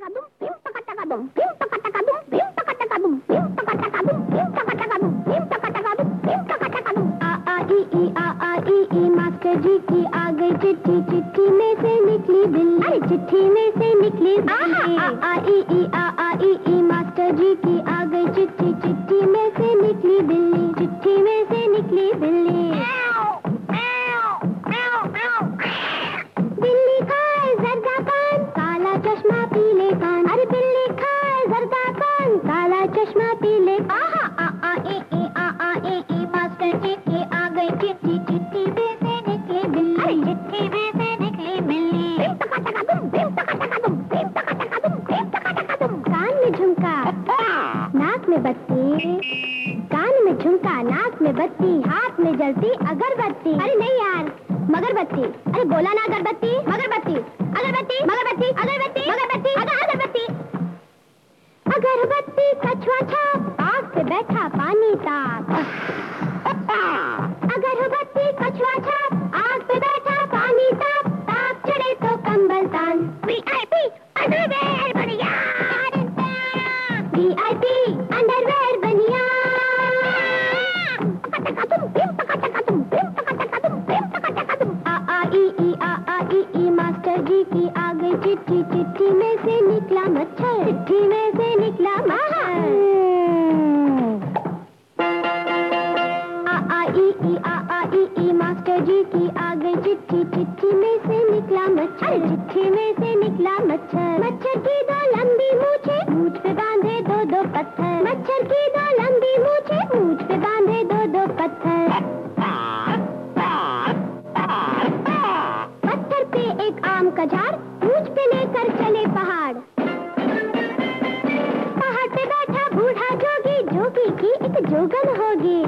Master ji की आ गई चिट्ठी, चिट्ठी में से निकली बिल्ली, चिट्ठी में से निकली बिल्ली। मास्टर जी की आ गई चिट्ठी, चिट्ठी में से निकली बिल्ली, चिट्ठी में से निकली बिल्ली। बिल्ली खाए जर्दा पान, काला चश्मा पीले कान। अरे बिल्ली खाए जर्दा पान, काला चश्मा पीले। मास्टर जी की आ गई चिट्ठी, चिट्ठी में से निकली बिल्ली, चिट्ठी में से निकली बिल्ली। कान में झुमका, नाक में बत्ती, कान में झुमका, नाक में बत्ती, हाथ में जलती अगरबत्ती। अरे नहीं यार, मगरबत्ती। अरे बोला ना अगरबत्ती, मगरबत्ती, अगरबत्ती, मगरबत्ती, अगरबत्ती, मगरबत्ती, अगरबत्ती। अगरबत्ती कछुआ छाप, आग पे बैठा पानी ताप। अगरबत्ती कछुआ छाप, आग पे बैठा पानी ताप, ताप चढ़े तो कंबल तान। VIP अंडरवेयर बनिया, VIP अंडरवेयर बनिया। मास्टर जी की आ गई चिट्ठी, चिट्ठी में से निकला मच्छर, चिट्ठी में से निकला मच्छर। मास्टर जी की आ गई चिट्ठी, चिट्ठी में से निकला मच्छर, चिट्ठी में से निकला मच्छर। मच्छर की दो लंबी मूछे, मूछ पे बांधे दो दो पत्थर। मच्छर की दो लंबी मूछे, मूछ पे बांधे दो दो पत्थर। पत्थर पे एक आम का झाड़, मूछ पे लेकर चले पहाड़। पहाड़ पे बैठा बूढ़ा जोगी, जोगी की एक जोगन होगी।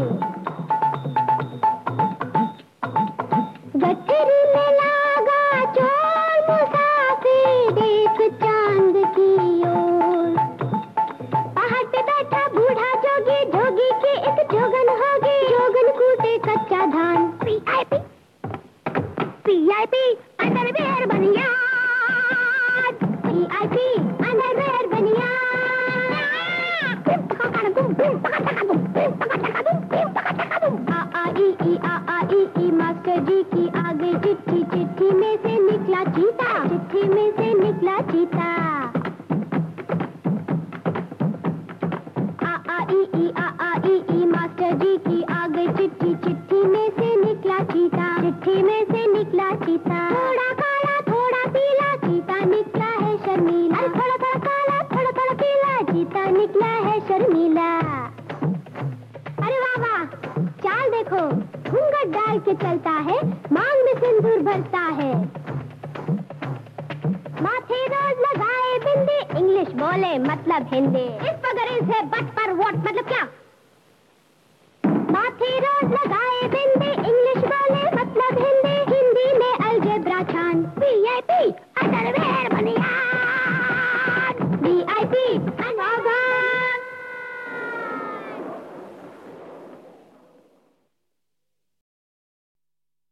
गठरी में लागा चोर मुसाफिर, देख चांद की ओर। पहाड़ पे बैठा बूढ़ा जोगी, जोगी की एक जोगन होगी। जोगन कूटे कच्चा धान। VIP अंडरवेयर बनिया, VIP अंडरवेयर बनिया। मास्टर जी की आ गई चिट्ठी, चिट्ठी में से निकला चीता, चिट्ठी में से निकला चीता। मास्टर जी की आ गई चिट्ठी, चिट्ठी में से निकला चीता, चिट्ठी में से निकला चीता। थोड़ा काला थोड़ा पीला, चीता निकला है शर्मीला। थोड़ा थोड़ा काला थोड़ा थोड़ा पीला, चीता निकला है शर्मीला। अरे वाह वाह, चाल देखो, घूंघट डाल के चलता है, मांग में सिंदूर भरता है। माथे रोज लगाए बिंदी, इंग्लिश बोले मतलब हिंदी। इस पर गरीज है बट पर वोट मतलब